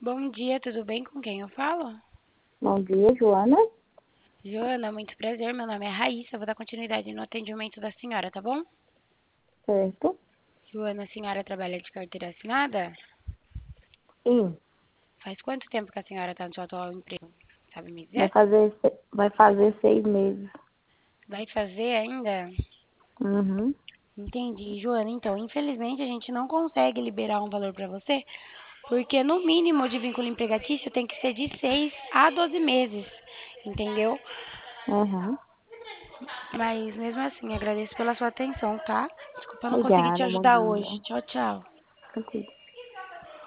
Bom dia, tudo bem? Com quem eu falo? Bom dia, Joana. Joana, muito prazer. Meu nome é Raíssa. Eu vou dar continuidade no atendimento da senhora, tá bom? Certo? Joana, a senhora trabalha de carteira assinada? Sim, Faz quanto tempo que a senhora está no seu atual emprego? Sabe me vai dizer? fazer, vai fazer 6 meses. Vai fazer ainda? Uhum. Entendi, Joana. Então, infelizmente, a gente não consegue liberar um valor para você, porque no mínimo de vínculo empregatício tem que ser de 6 a 12 meses, entendeu? Uhum. Mas mesmo assim, agradeço pela sua atenção, tá? Desculpa eu não conseguir te Obrigada, bom ajudar hoje. dia. Tchau, tchau. Contigo.